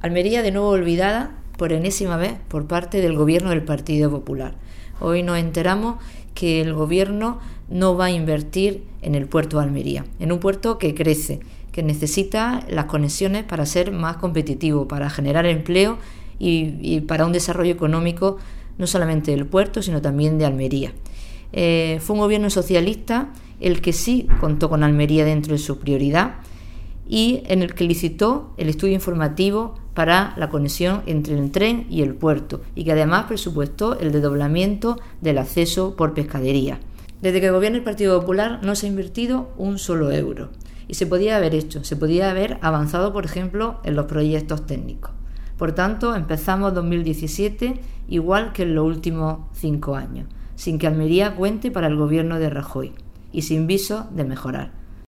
Almería de nuevo olvidada por enésima vez por parte del gobierno del Partido Popular. Hoy nos enteramos que el gobierno no va a invertir en el puerto de Almería, en un puerto que crece, que necesita las conexiones para ser más competitivo, para generar empleo y para un desarrollo económico no solamente del puerto, sino también de Almería. Fue un gobierno socialista el que sí contó con Almería dentro de su prioridad y en el que licitó el estudio informativo para la conexión entre el tren y el puerto y que además presupuestó el desdoblamiento del acceso por pescadería. Desde que gobierna el Partido Popular no se ha invertido un solo euro y se podía haber hecho, se podía haber avanzado, por ejemplo, en los proyectos técnicos. Por tanto, empezamos 2017 igual que en los últimos 5 años, sin que Almería cuente para el gobierno de Rajoy y sin visos de mejorar.